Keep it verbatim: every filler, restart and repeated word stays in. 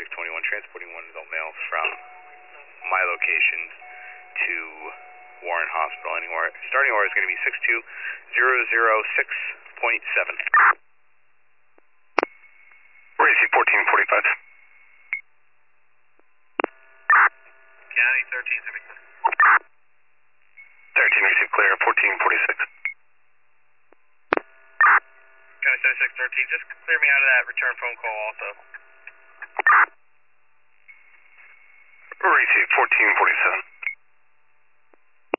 thirty-six twenty-one, transporting one adult male from my location to Warren Hospital. Anywhere. Starting order is going to be six two zero zero six point seven. Receive fourteen forty-five. County thirteen seventy-six. thirteen receive clear, fourteen forty-six. County seventy-six thirteen, just clear me out of that return phone call also. Receive fourteen forty-seven.